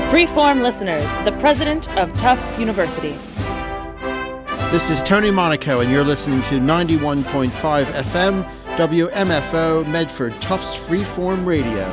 Freeform listeners, the president of Tufts University. This is Tony Monaco, and you're listening to 91.5 FM, WMFO, Medford, Tufts Freeform Radio.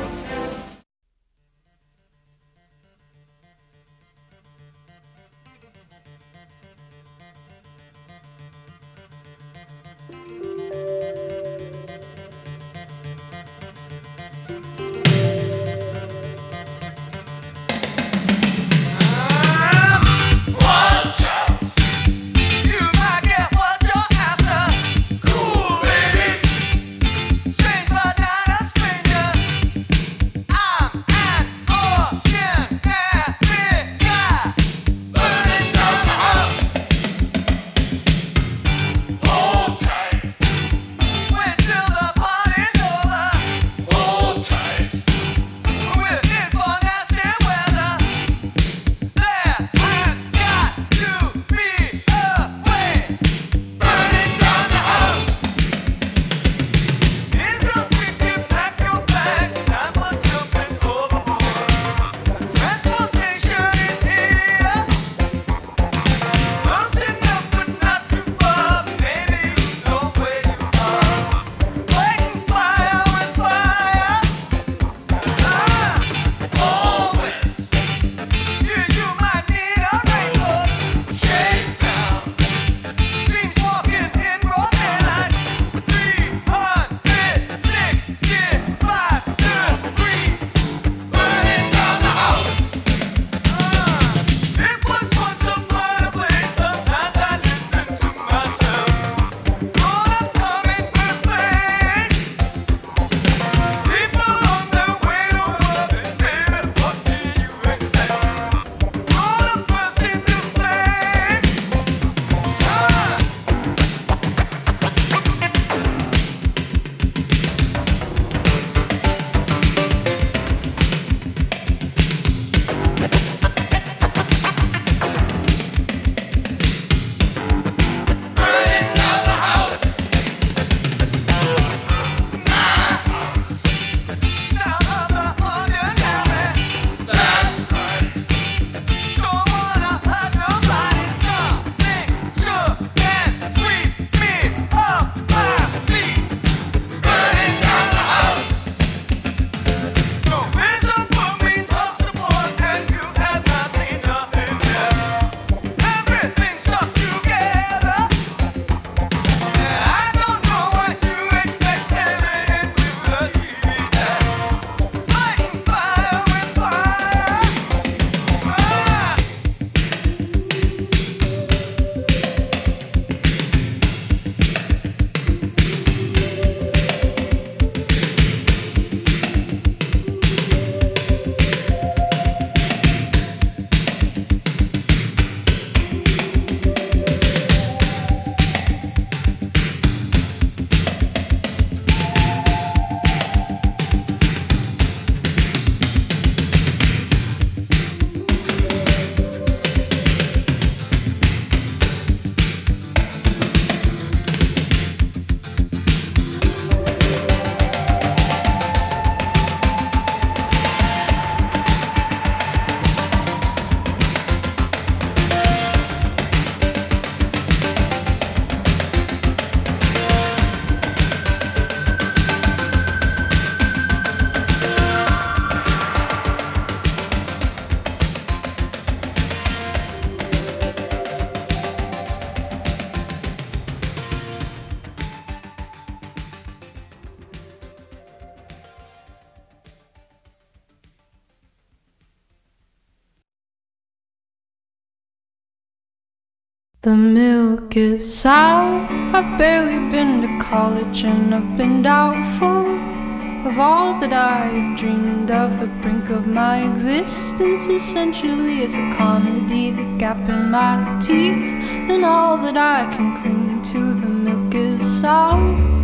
The milk is sour. I've barely been to college, and I've been doubtful of all that I've dreamed of. The brink of my existence essentially is a comedy. The gap in my teeth and all that I can cling to. The milk is sour.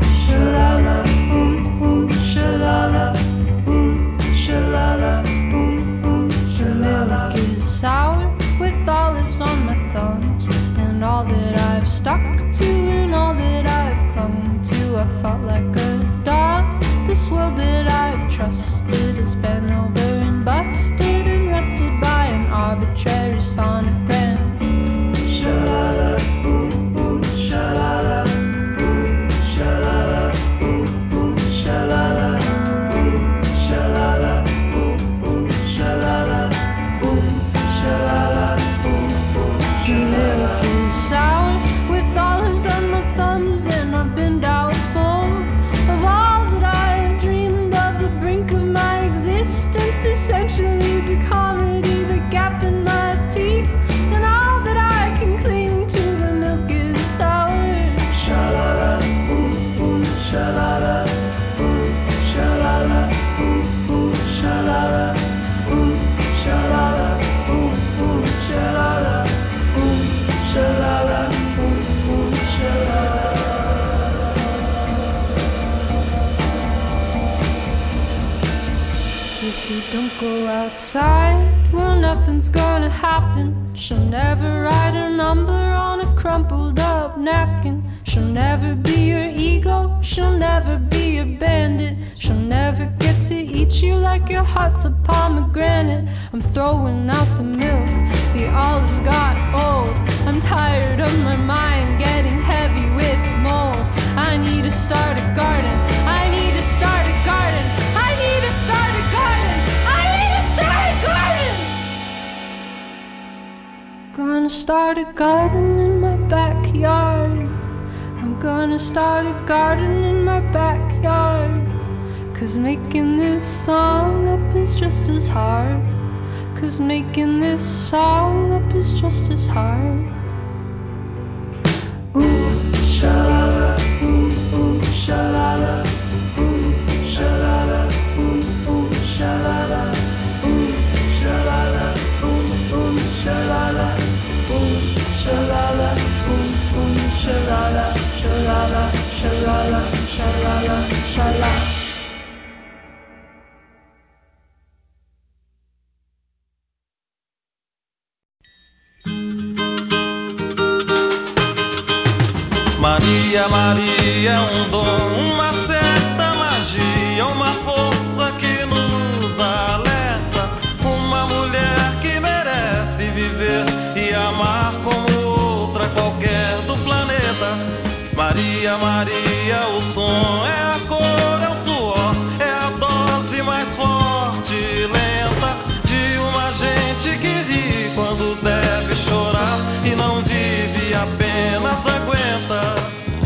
Shalala, shalala, shalala, The milk is sour with olives on my thumbs, and all that I've stuck to and all that I've clung to. I fought like a dog. This world that I've trusted has been over and busted and rested by If you don't go outside, well, nothing's gonna happen. She'll never write her number on a crumpled up napkin. She'll never be your ego, she'll never be your bandit. She'll never get to eat you like your heart's a pomegranate. I'm throwing out the milk, the olives got old. I'm tired of my mind getting heavy with mold. I need to start a garden, I need to start a garden, I need to start a garden, I need to start a garden. Gonna start a garden in my backyard. I'm gonna start a garden in my backyard. 'Cause making this song up is just as hard. 'Cause making this song up is just as hard. Ooh, sha-la-la, ooh, ooh, sha-la-la, ooh, sha-la-la, ooh, ooh, sha-la-la, ooh, sha-la-la, ooh, ooh, sha-la-la, ooh, sha-la-la, ooh, ooh, sha-la-la, sha-la-la, sha-la-la, sha-la-la, sha-la. Maria, Maria é um dom, uma certa magia, uma força que nos alerta. Uma mulher que merece viver e amar como outra qualquer do planeta. Maria, Maria, o som é a cor, é o suor, é a dose mais forte e lenta de uma gente que ri quando deve chorar e não vive, apenas aguenta.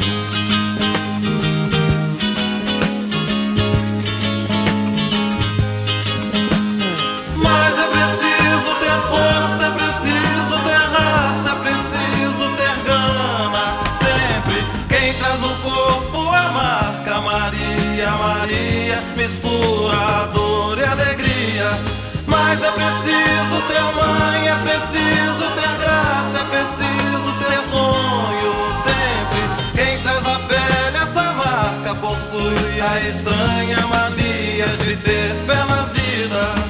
Mas é preciso ter força, é preciso ter raça, é preciso ter gana. Sempre quem traz no corpo a marca Maria, Maria, mistura a dor e a alegria. Mas é preciso ter mãe, é preciso ter graça, é preciso ter sonho. Sempre quem traz na pele essa marca possui a estranha mania de ter fé na vida.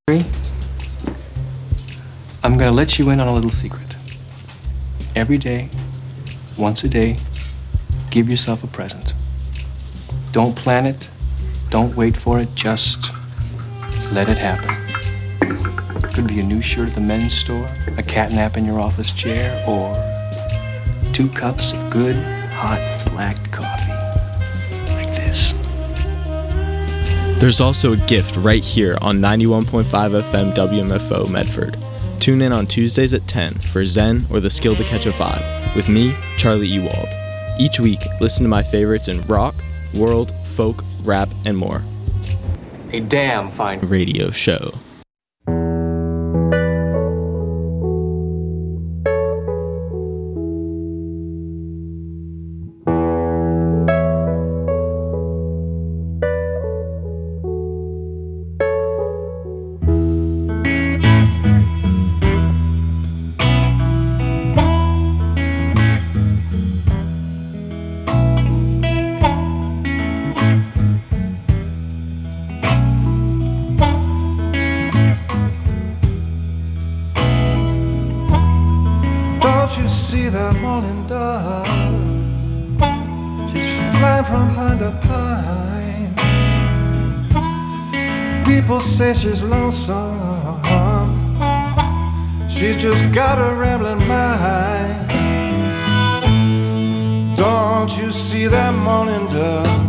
I'm gonna let you in on a little secret. Every day, once a day, give yourself a present. Don't plan it, don't wait for it, just let it happen. Could be a new shirt at the men's store, a cat nap in your office chair, or 2 cups of good, hot, black coffee. Like this. There's also a gift right here on 91.5 FM WMFO Medford. Tune in on Tuesdays at 10 for Zen or The Skill to Catch a Vibe with me, Charlie Ewald. Each week, listen to my favorites in rock, world, folk, rap, and more. A damn fine Radio show. See that morning dove, she's flying from pine to pine. People say she's lonesome, she's just got a rambling mind. Don't you see that morning dove?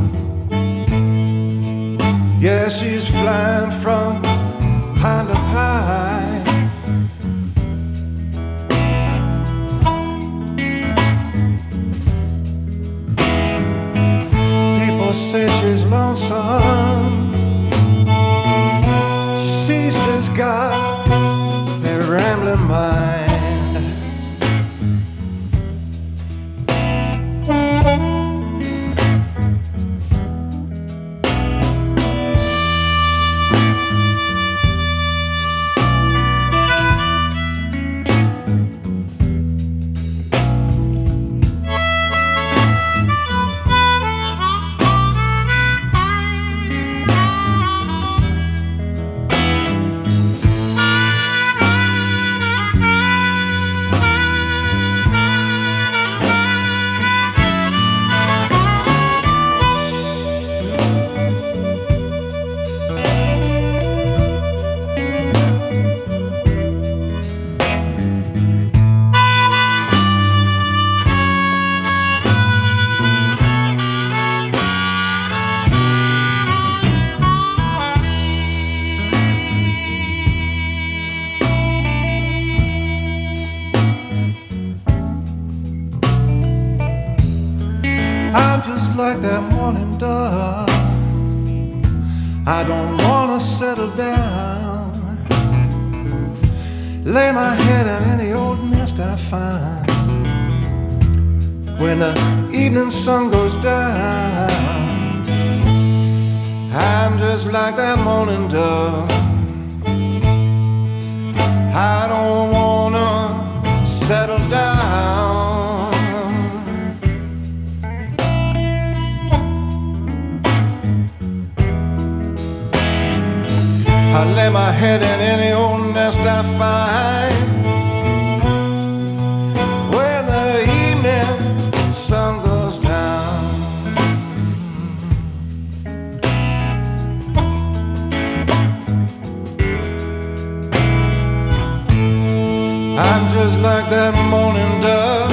Yeah, she's flying from pine to pine. Say she's lonesome, she's just got a rambling mind. I'm just like that morning dove, I don't wanna settle down, lay my head in any old nest I find. When the evening sun goes down, I'm just like that morning dove, I don't wanna settle down. I lay my head in any old nest I find. When the evening sun goes down, I'm just like that morning dove,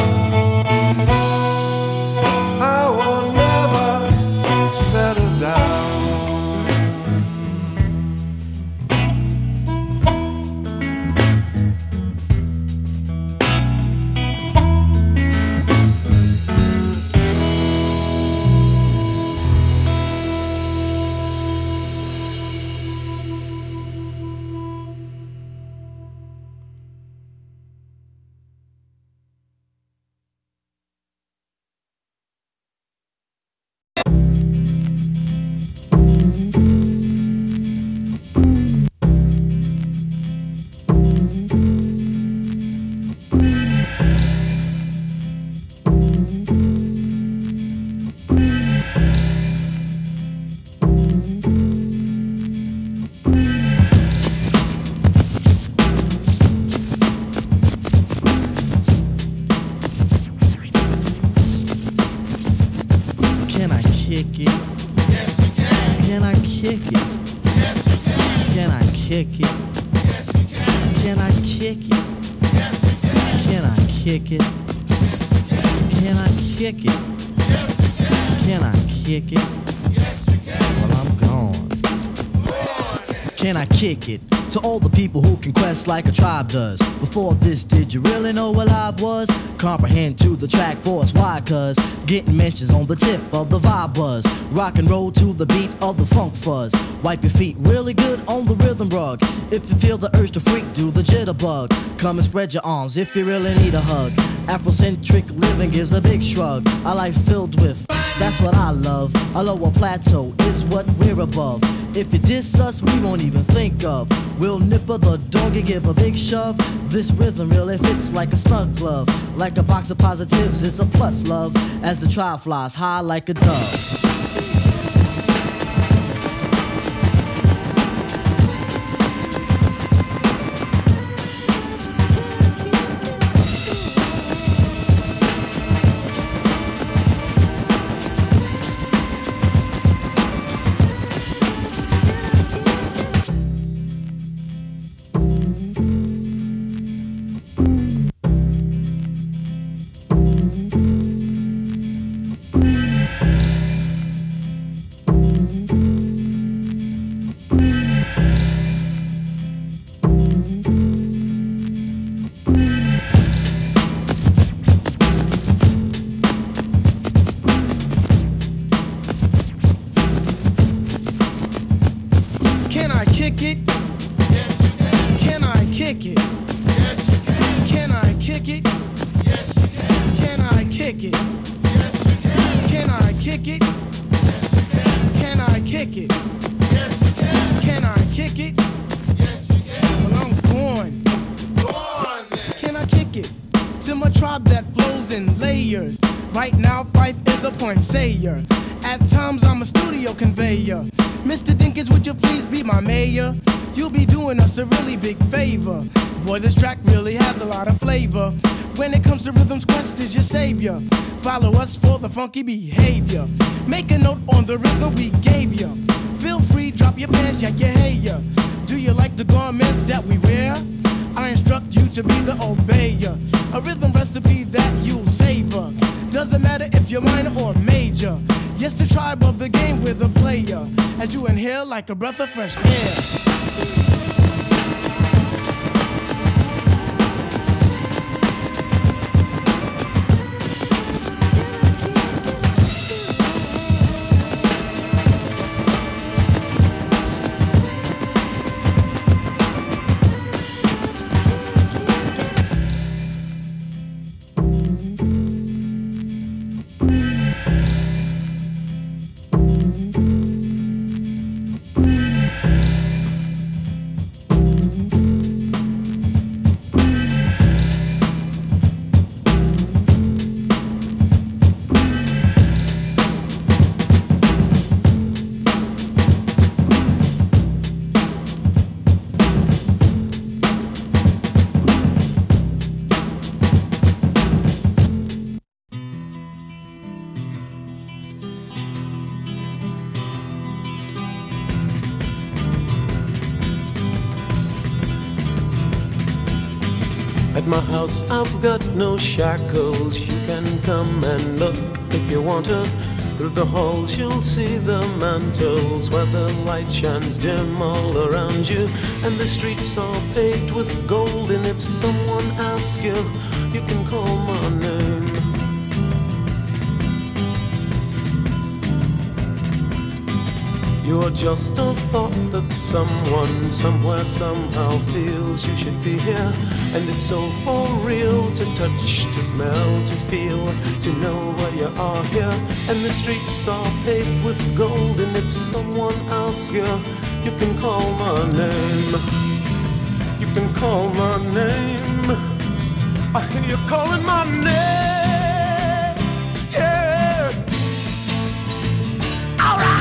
I will never settle down. Can I kick it? To all the people who can quest like a tribe does. Before this, did you really know what I was? Comprehend to the track force, why? Cause getting mentions on the tip of the vibe buzz. Rock and roll to the beat of the funk fuzz. Wipe your feet really good on the rhythm rug. If you feel the urge to freak, do the jitterbug. Come and spread your arms if you really need a hug. Afrocentric living is a big shrug. A life filled with, that's what I love. A lower plateau is what we're above. If you diss us, we won't even think of. We'll nipper the dog and give a big shove. This rhythm really fits like a snug glove. Like a box of positives, it's a plus, love. As the tribe flies high like a dove. Boy, this track really has a lot of flavor. When it comes to rhythms, Quest is your savior. Follow us for the funky behavior. Make a note on the rhythm we gave you. Feel free, drop your pants, yak your hair. Do you like the garments that we wear? I instruct you to be the obeyer. A rhythm recipe that you'll savor. Doesn't matter if you're minor or major. Yes, the tribe of the game with a player. As you inhale like a breath of fresh air. At my house I've got no shackles. You can come and look if you want to. Through the halls you'll see the mantles where the light shines dim all around you. And the streets are paved with gold. And if someone asks you, you can call my name. You're just a thought that someone, somewhere, somehow feels you should be here. And it's so for real to touch, to smell, to feel, to know why you are here. And the streets are paved with gold. And if someone asks you, you can call my name. You can call my name. I hear you calling my name. Yeah. All right.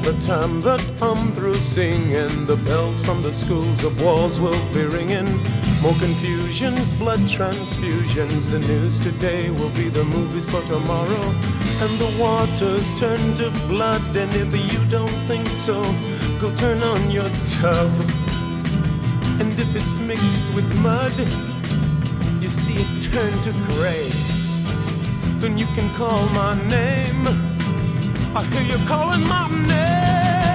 the time that I'm through singing, the bells from the schools of walls will be ringing. More confusions, blood transfusions. The news today will be the movies for tomorrow. And the waters turn to blood. And if you don't think so, go turn on your tub. And if it's mixed with mud, you see it turn to gray. Then you can call my name. I hear you calling my name.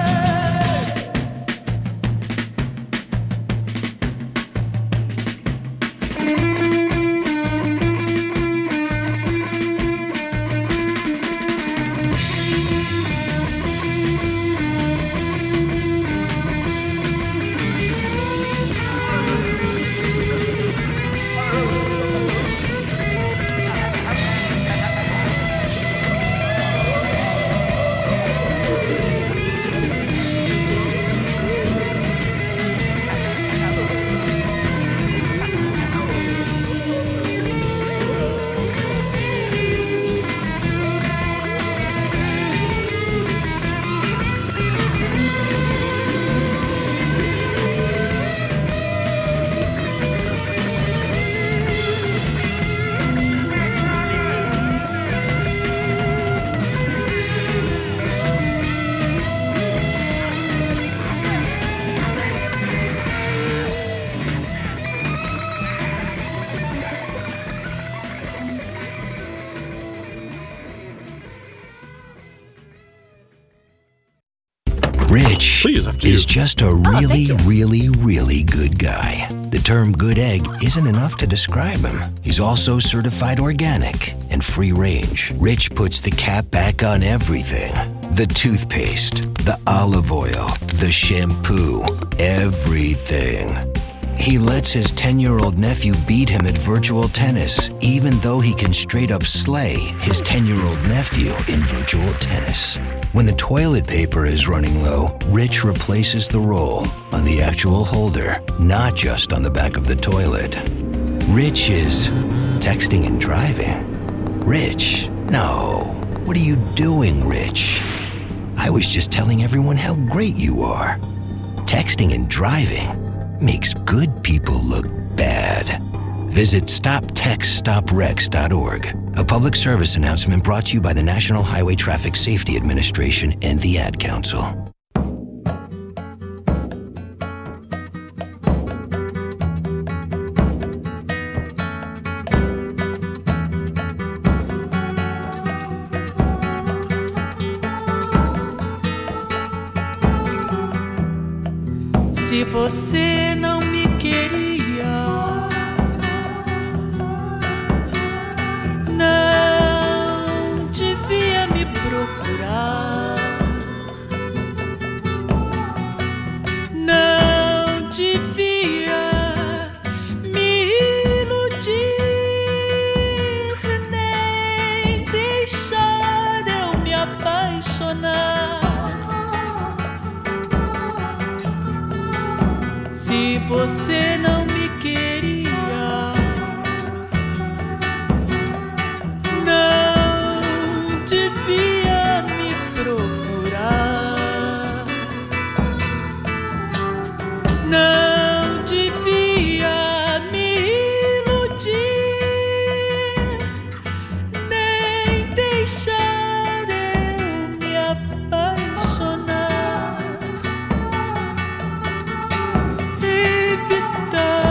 Rich is just a really good guy. The term good egg isn't enough to describe him. He's also certified organic and free range. Rich puts the cap back on everything. The toothpaste, the olive oil, the shampoo, everything. He lets his 10-year-old nephew beat him at virtual tennis, even though he can straight up slay his 10-year-old nephew in virtual tennis. When the toilet paper is running low, Rich replaces the roll on the actual holder, not just on the back of the toilet. Rich is texting and driving. Rich? No. What are you doing, Rich? I was just telling everyone how great you are. Texting and driving makes good people look bad. Visit StopTextStopWrecks.org. A public service announcement brought to you by the National Highway Traffic Safety Administration and the Ad Council. Se você não me queria, não devia me procurar, não devia me iludir, nem deixar eu me apaixonar. Se você não me queria, não devia me procurar, não devia me iludir, nem deixar eu me apaixonar. Evitar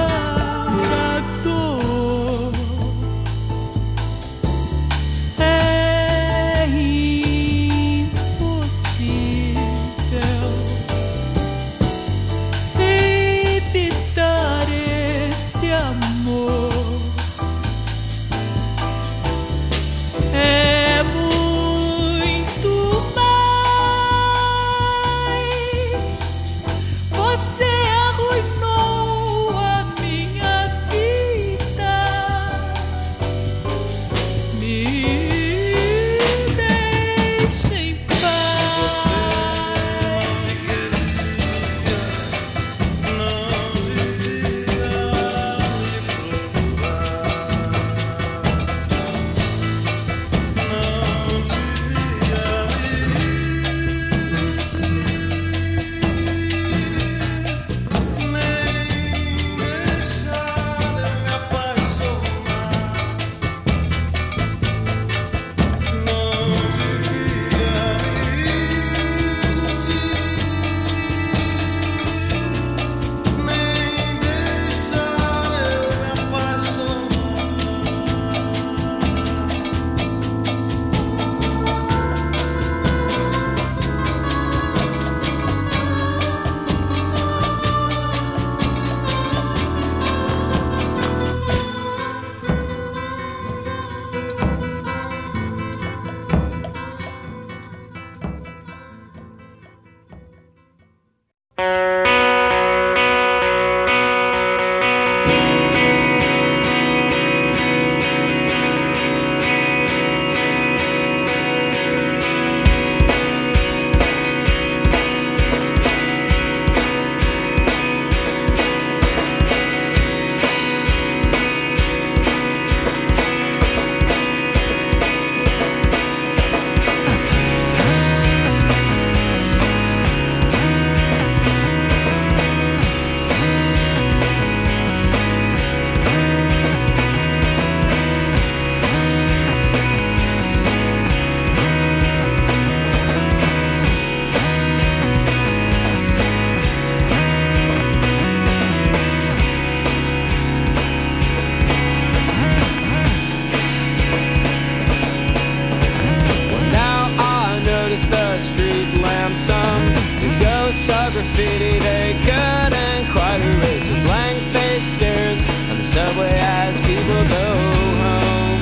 graffiti they couldn't quite erase. The blank-faced stares on the subway as people go home.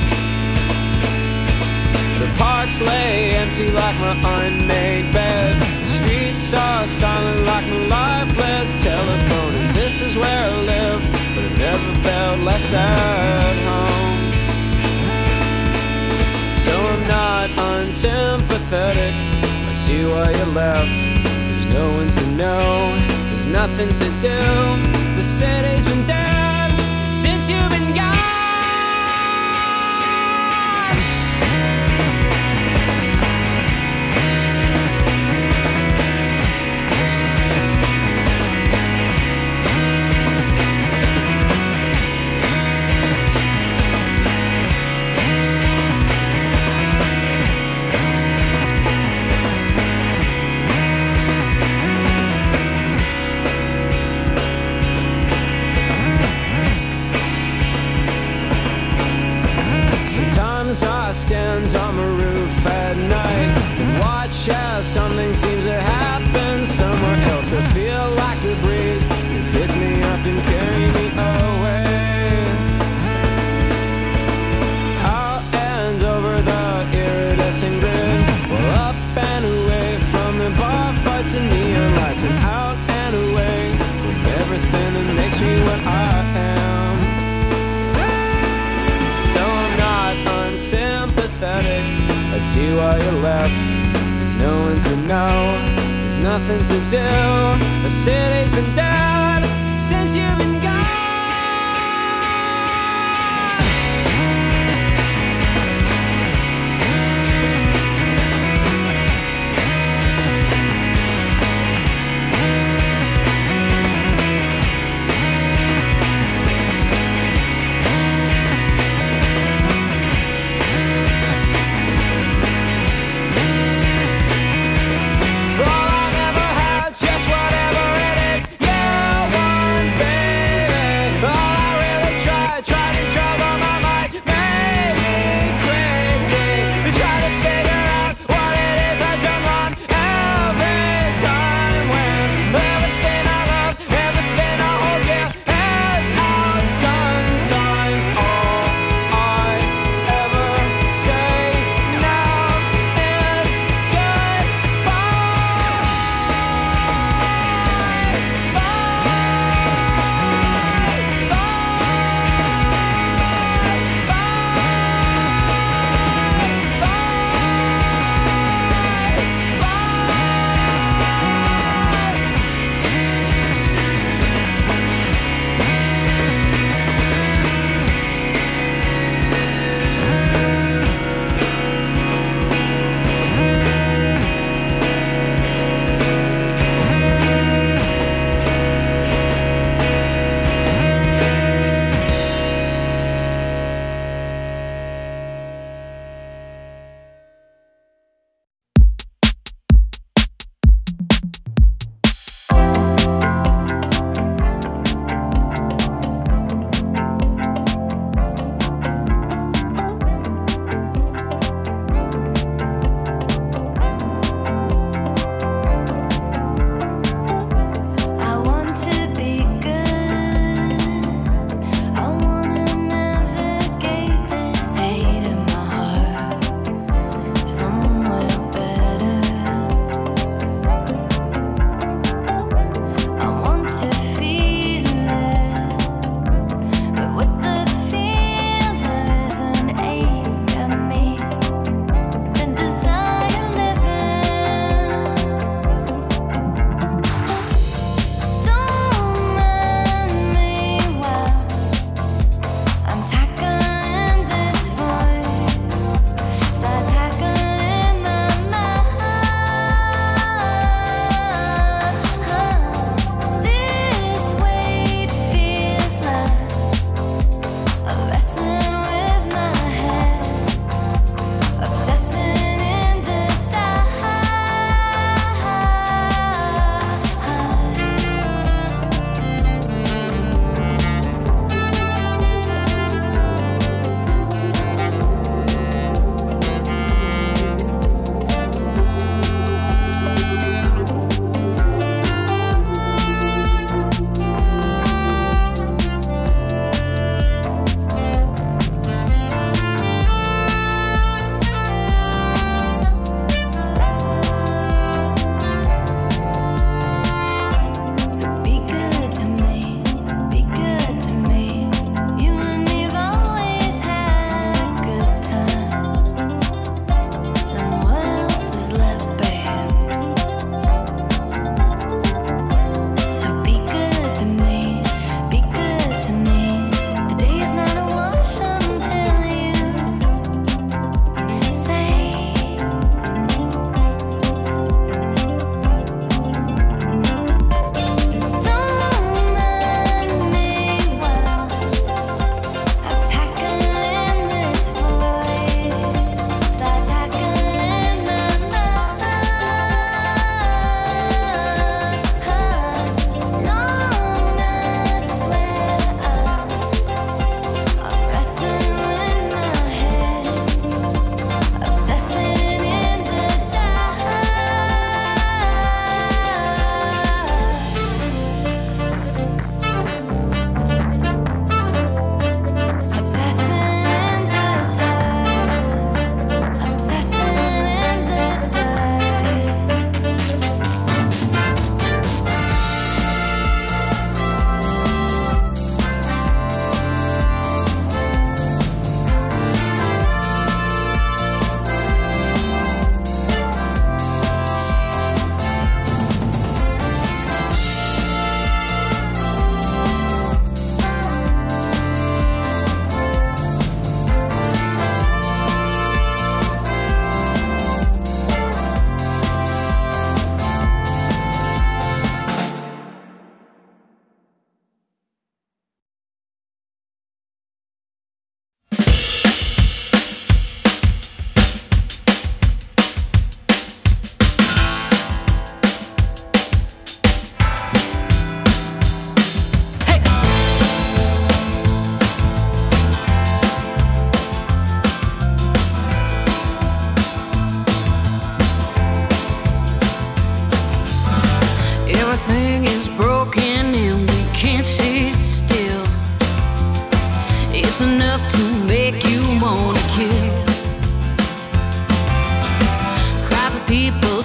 The parks lay empty like my unmade bed. The streets are silent like my lifeless telephone. And this is where I live, but I never felt less at home. So I'm not unsympathetic. I see why you left. There's no one to know, there's nothing to do. The city's been dead since you've been gone. On my roof at night and watch as something seems to happen somewhere else. I feel like the breeze can pick me up and carry me away. Out and over the iridescent grid, well, up and away from the bar fights and neon lights, and out and away from everything that makes me what I am. So I'm not unsympathetic. I see why you left. There's no one to know, there's nothing to do. The city's been dead since you've been gone. Just whatever it is you want, babe.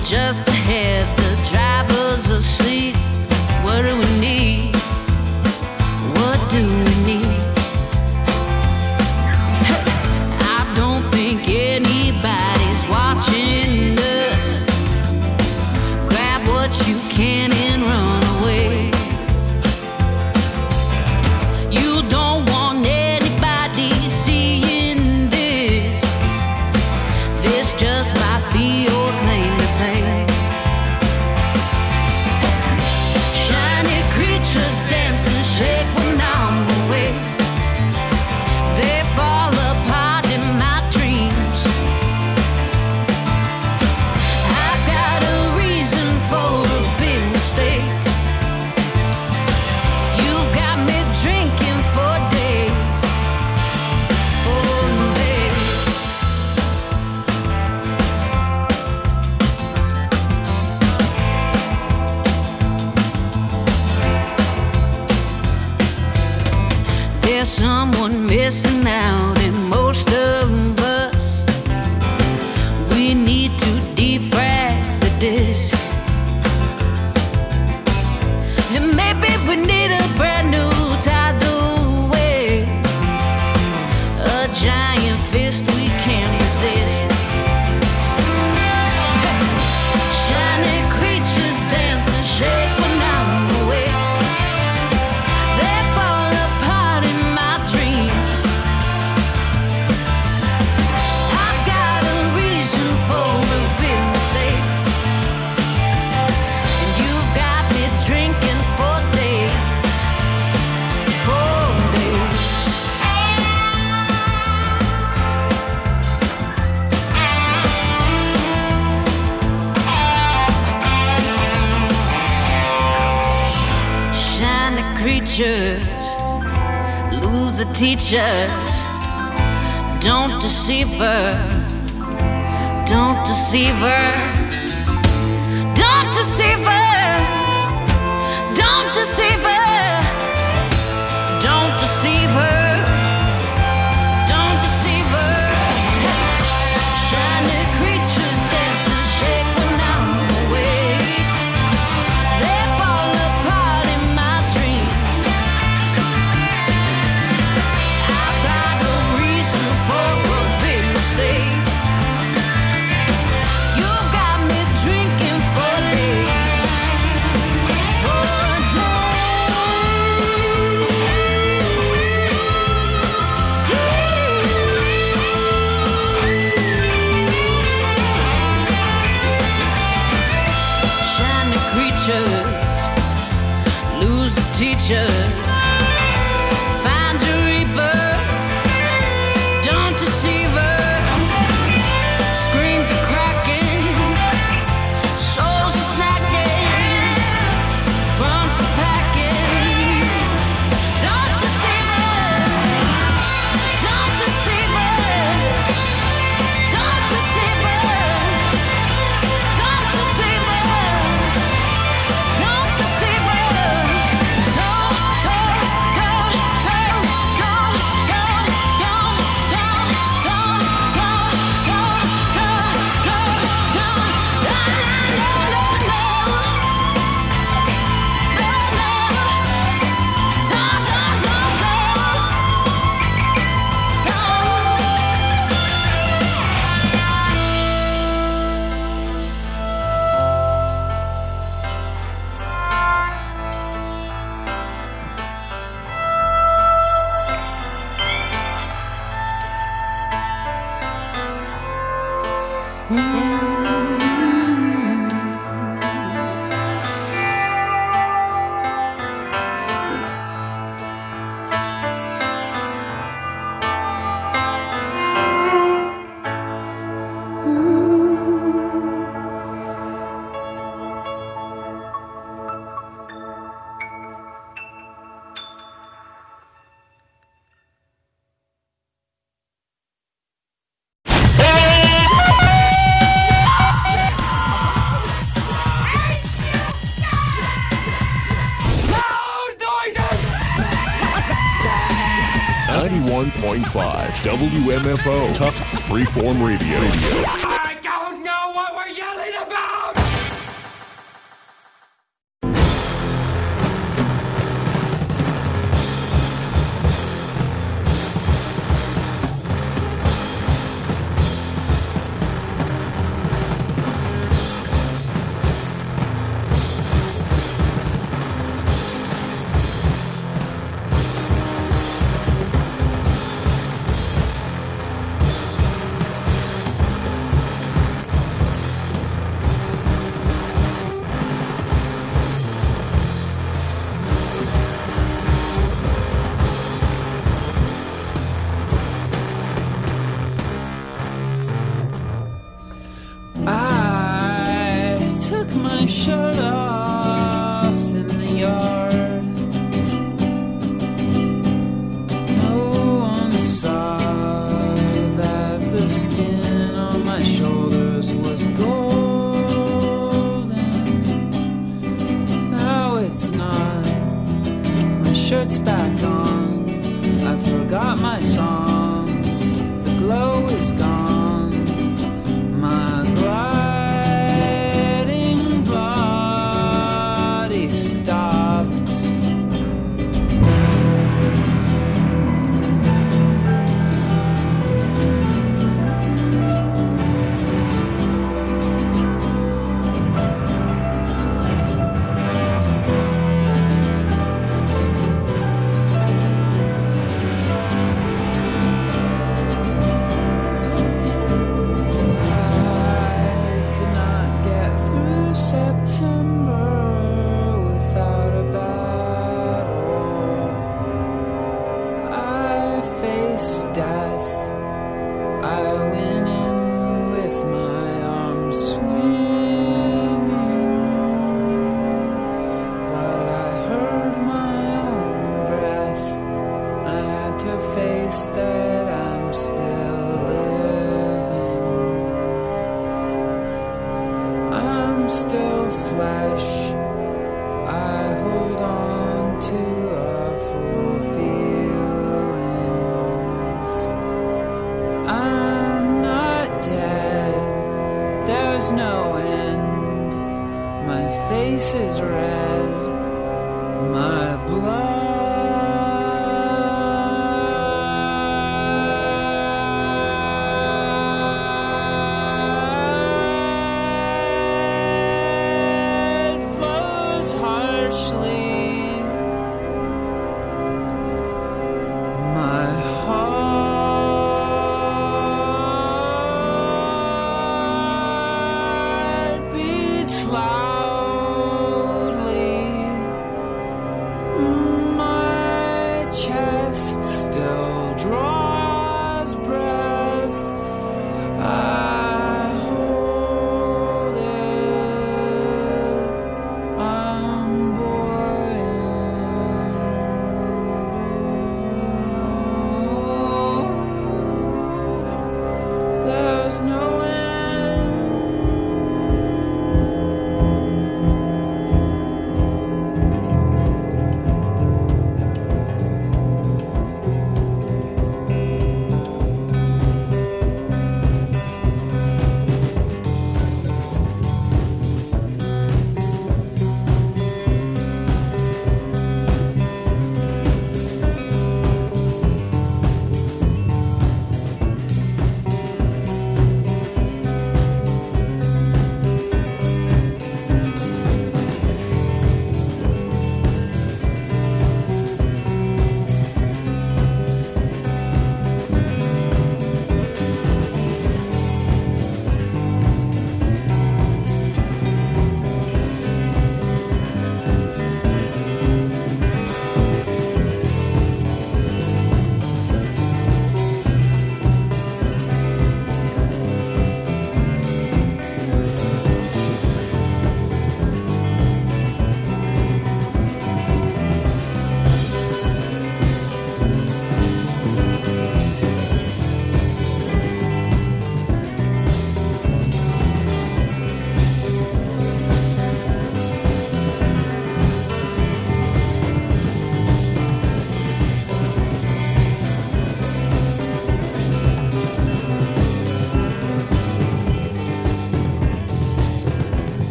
just ahead, the driver's asleep. What do we need? What do we need? I don't think anybody's watching us. Grab what you can and run away. You don't want anybody seeing this. This just might be your claim to fame. Shiny creatures dance and shake when I'm away. They fall apart in my dreams. I've got a reason for a big mistake. You've got me drinking for days. For days. There's someone missing out in most of us. We need to defrag the disc. And maybe we need a brand new tidal wave. A giant fist we can't resist. Shiny creatures dance and shake when I'm away. They fall apart in my dreams. I've got a reason for a big mistake. And you've got me drinking for days. For days. Shiny creatures lose the teachers. Don't deceive her. Don't deceive her. Don't deceive her. Don't deceive her. Don't deceive her. Don't deceive her. Shiny creatures dance and shake when I'm away. They fall apart in my dreams. I've got a reason for a big mistake. You've got me drinking for days. For shiny creatures lose the teachers. Find your reaper. Don't deceive her. Screens are cracking. Souls are snacking. Fronts are packing. Don't deceive her. Don't deceive her. Don't deceive her. Don't deceive her. Don't deceive her. WMFO, Tufts Freeform Radio. I don't know what we're yelling about! my shirt off in the yard. No one saw that the skin on my shoulders was golden. Now it's not. My shirt's back on. I forgot my songs. The glow is gone. My gliding body stopped. That I'm still living. I'm still flesh. I hold on to awful feelings. I'm not dead. There's no end. My face is red. My blood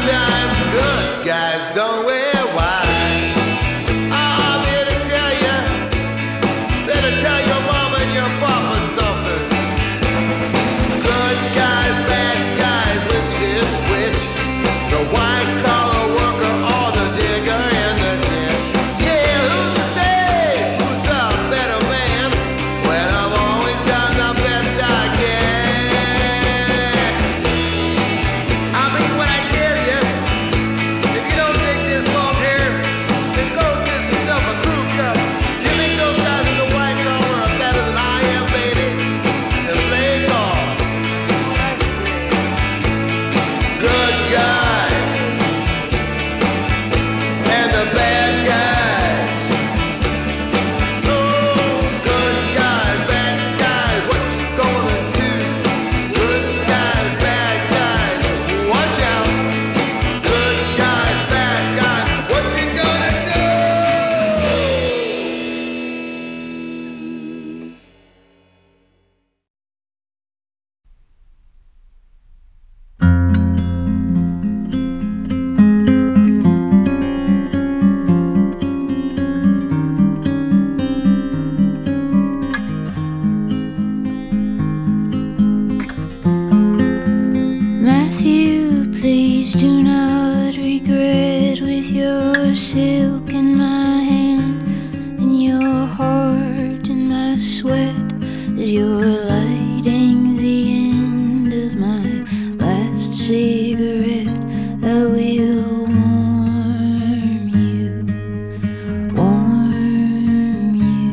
Sometimes good guys don't wear white. I'm here to tell you, better tell your mama and your papa something. Good guys, bad guys, which is which? The white collar worker or the digger in the ditch? Yeah, who's to say who's a better man when I've always done the best I can? I mean, when I tell you, if you don't think this long hair, then go get yourself a crew cut. You think those guys in the white collar are better than I am, baby? Then play ball. Good guys and the bad guys. Oh, good guys, bad guys, what you gonna do? Good guys, bad guys, watch out. Good guys, bad guys, what you gonna do? Matthew, please do not regret with your silk in my hand and your heart in my sweat as you're lighting the end of my last cigarette. I will warm you, warm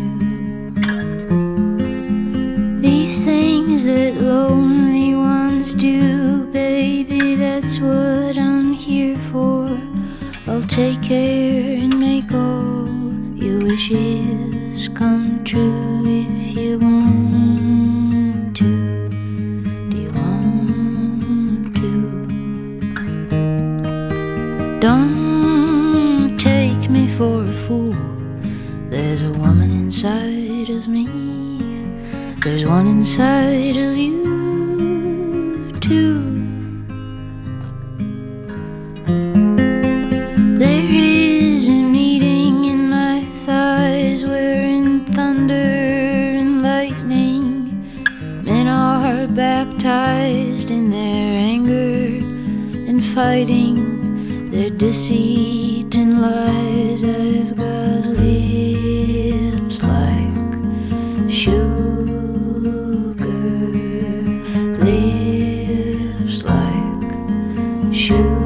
you. These things that lonely ones do, baby, that's what I'm here for. I'll take care and make all your wishes come true if you want to. Do you want to? Don't take me for a fool. There's a woman inside of me. There's one inside of you too. There is a meeting in my thighs wherein thunder and lightning men are baptized in their anger and fighting their deceit and lies. I've got lips like sugar, lips like sugar.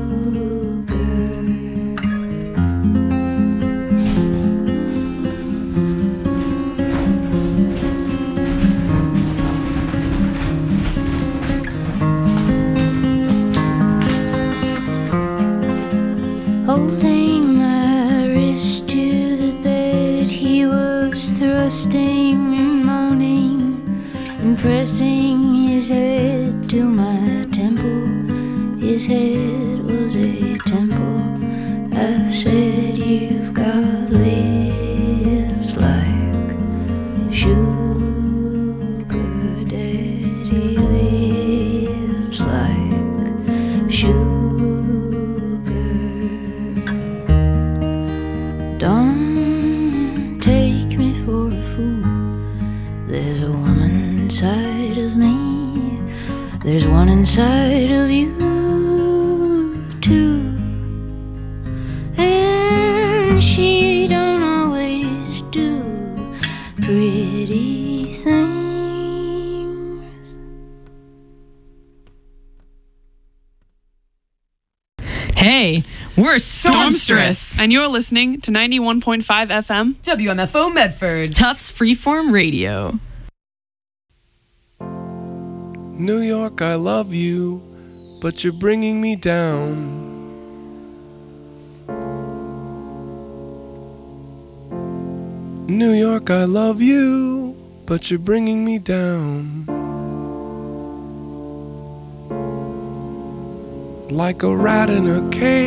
Holding my wrist to the bed, he was thrusting and moaning and pressing his head to my temple. His head was a temple. I said, you've got lips like sugar, daddy, lips like sugar. Don't take me for a fool. There's a woman inside of me. There's one inside of you too. And she don't always do pretty things. Hey, we're Stormstress. And you're listening to 91.5 FM WMFO Medford. Tufts Freeform Radio. New York, I love you, but you're bringing me down. New York, I love you, but you're bringing me down. Like a rat in a cage.